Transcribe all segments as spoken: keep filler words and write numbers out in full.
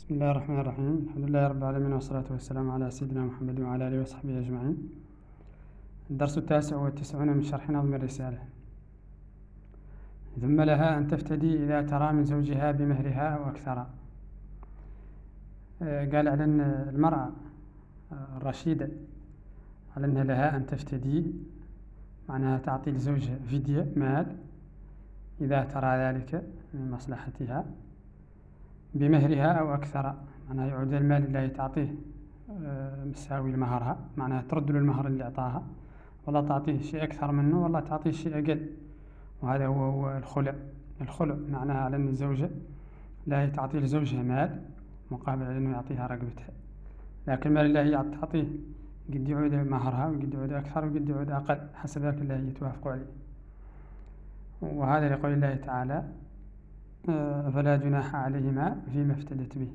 بسم الله الرحمن الرحيم. الحمد لله رب العالمين، والصلاة والسلام على سيدنا محمد وعلى آله وصحبه أجمعين. الدرس التاسع والتسعون من شرح نظم الرسالة. ثم لها أن تفتدي إذا ترى من زوجها بمهرها أو أكثر. قال على أن المرأة الرشيدة على أن لها أن تفتدي، معناها تعطي لزوجها فدية مال إذا ترى ذلك من مصلحتها، بمهرها أو أكثر، معناها يعود المال اللي تعطيه مساوي لمهرها، معناها ترد له المهر اللي أعطاها، والله تعطيه شيء أكثر منه، والله تعطيه شيء أقل. وهذا هو, هو الخلع. الخلع معناها على أن الزوجة لا تعطي لزوجها مال مقابل على أنه يعطيها رغبتها، لكن المال اللي هي تعطيه قد يعود مهرها وقد يعود أكثر وقد يعود أقل حسب ذلك اللي هي توافق عليه. وهذا لقول الله تعالى: فلا جناح عليهما فيما افتدت به.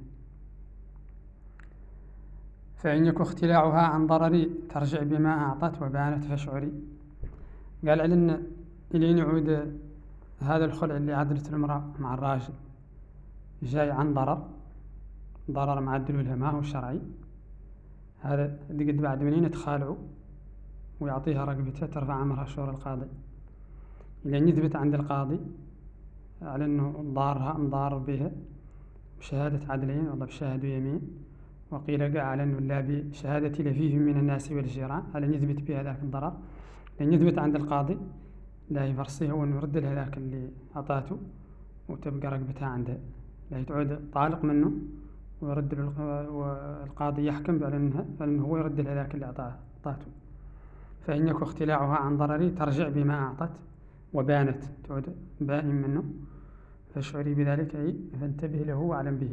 فإن يك اختلاعها عن ضرري ترجع بما أعطت وبانت فاشعري. قال على أن إلين يعود هذا الخلع اللي عدلت المرأة مع الراجل جاي عن ضرر ضرر معدل لها ما هو شرعي، هذا قد بعد منين يتخالعوا ويعطيها رغبتها ترفع أمرها شور القاضي، إلين يثبت عند القاضي على أنه ضارها مضار بها بشهادة عدلين والله بشهادة يمين، وقيل قال على أنه لا بشهادة لفيه من الناس والجيران، على أن يثبت بها ذاك الضرر، لأن يثبت عند القاضي لا يفرصيه وأنه يرد لها ذاك اللي أعطاته وتبقى رغبتها عندها، لا يتعود طالق منه ويرد له، والقاضي يحكم بأنه أنه هو يرد لها ذاك اللي أعطاته. فإن يك اختلاعها عن ضرري ترجع بما أعطت وبانت، تعود بائن منه، فاشعري بذلك أي فانتبه له واعلم به.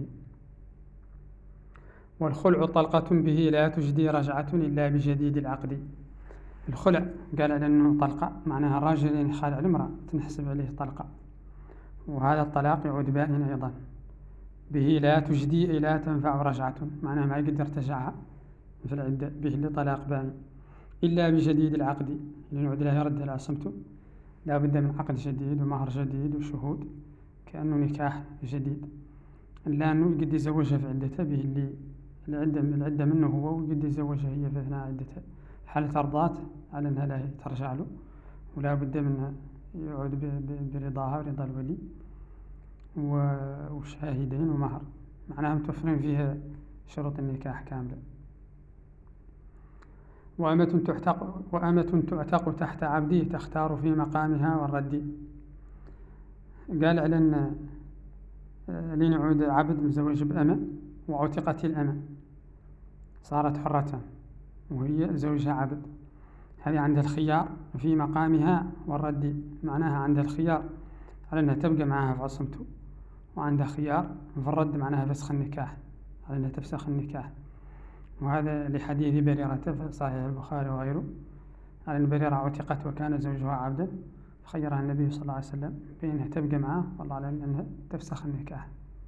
والخلع طلقة به لا تجدي رجعة إلا بجديد العقد. الخلع قال على أنه طلقة، معناها الراجل يعني خالع المرأة تنحسب عليه طلقة، وهذا الطلاق يعود بائن أيضا. به لا تجدي لا تنفع رجعة، معناها ما يقدر ترجعها في العدة، به اللي طلاق بائن، إلا بجديد العقد، لأنه يعود لها يردها لعصمته، لا بد من عقد جديد ومهر جديد وشهود كأنه نكاح جديد، إلا أنه يقد يزوجها في عدتها به اللي العدة, العدة منه هو، ويقد يزوجها هي في أثناء عدتها حالة أرضات على أنها لا ترجع له، ولا بد من يعود برضاها ورضا الولي وشاهدين ومهر، معناها متوفرين فيها شروط النكاح كاملة. وأمة تعتق, وأمة تعتق تحت عبده تختار في مقامها والرد. قال على أن لين يعود عبد مزوج بأمة وعتقت الأمة صارت حرة وهي زوجها عبد، هذه عندها الخيار في مقامها والرد، معناها عندها الخيار على أنها تبقى معها في عصمته، وعندها خيار في الرد معناها فسخ النكاح، على أنها تفسخ النكاح. وهذا لحديث بريرة في صحيح البخاري وغيره على أن بريرة عتقت وكان زوجها عبدا، خيرها النبي صلى الله عليه وسلم بأنها تبقى معه والله على أنها تفسخ النكاح.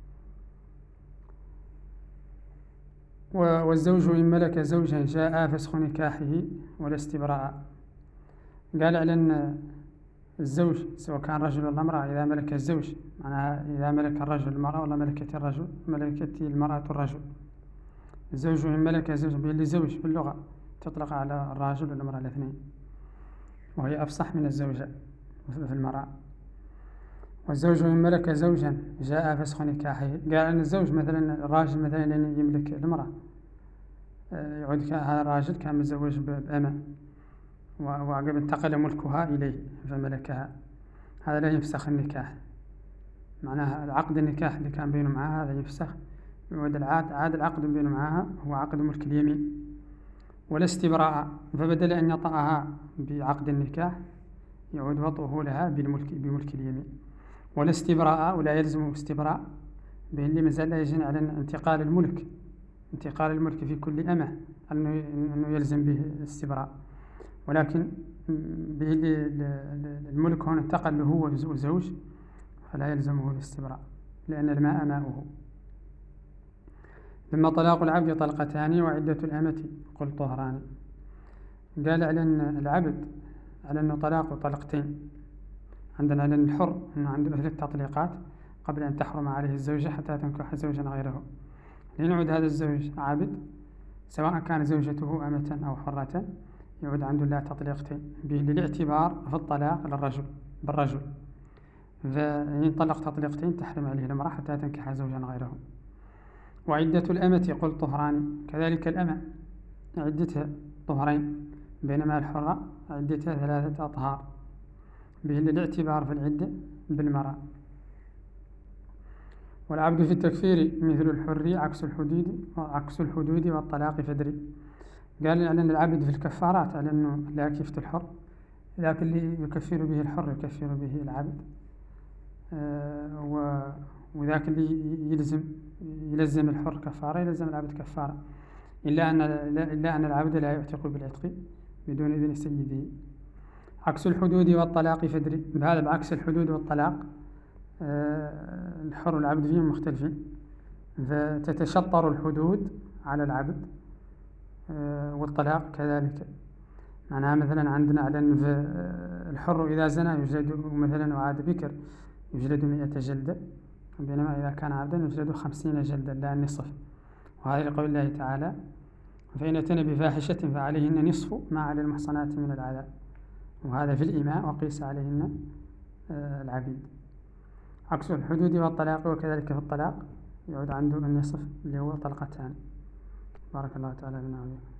والزوج إن ملك زوجا جاء فسخ نكاحه ولا استبراء. قال على أن الزوج سواء كان رجل ولا امرأة إذا ملك الزوج، معناها إذا ملك الرجل المرأة ولا ملكت الرجل ملكت المرأة الرجل. الزوج إن ملك زوجا باللي زوج في اللغة تطلق على الرجل والمرأة الاثنين، وهي أفصح من الزوجة في المرأة. والزوج إن ملك زوجا جاء فسخ نكاحه. قال أن الزوج مثلا الراجل مثلا يملك المرأة، يعود هذا الراجل كان متزوج بأمة وعقب انتقل ملكها إليه فملكها، هذا لا يفسخ النكاح، معناها العقد النكاح اللي كان بينه معها هذا يفسخ، يعود العاد عاد العقد بينه معها هو عقد ملك اليمين. ولا استبراء، فبدل أن يطأها بعقد النكاح يعود وطئه لها بالملك بملك اليمين. ولا استبراء، ولا يلزم استبراء بأن اللي مازال لا يجن على انتقال الملك انتقال الملك في كل أمة أنه يلزم به الاستبراء، ولكن به الملك هنا انتقل له هو وزوج فلا يلزمه الاستبراء لأن الماء ماؤه. ثم طلاق العبد طلقتان وعدة الأمة قل طهران. قال على أن العبد على أنه طلاق طلقتين، عندنا على الحر أنه عنده ثلاث تطليقات قبل أن تحرم عليه الزوجة حتى تنكح زوجا غيره، لنعد هذا الزوج عبد سواء كان زوجته أمة أو حرة يعود عنده لا تطليقتين للاعتبار في الطلاق للرجل بالرجل، فإن طلق تطليقتين تحرم عليه المرأة حتى تنكح زوجا غيره. وعدة الأمة قل طهران، كذلك الأمة عدتها طهرين، بينما الحرة عدتها ثلاثة أطهار للاعتبار في العدة بالمرأة. والعبد في التكفير مثل الحر عكس الحدود عكس الحدود والطلاق فدري. قال أن العبد في الكفارات على أنه لا كفة الحر، ذاك اللي يكفر به الحر يكفر به العبد، آه وذاك اللي يلزم يلزم الحر كفارة يلزم العبد كفارة، إلا أن إلا أن العبد لا يعتق بالعتق بدون إذن سيده. عكس الحدود والطلاق فدري، بهذا بعكس الحدود والطلاق آه الحر والعبد فيهم مختلفين، فتتشطر الحدود على العبد آه والطلاق كذلك. معناها مثلا عندنا على أن الحر إذا زنى يجلد مثلا وعاد بكر يجلد مئة جلدة، بينما إذا كان عبدا يجلد خمسين جلدة لا النصف. وهذا لقول الله تعالى فإن أتين بفاحشة فعليهن نصف ما على المحصنات من العذاب، وهذا في الإماء وقيس عليهن آه العبيد. عكس الحدود والطلاق وكذلك في الطلاق يعود عنده النصف اللي هو طلقتان. بارك الله تعالى بنا وبكم.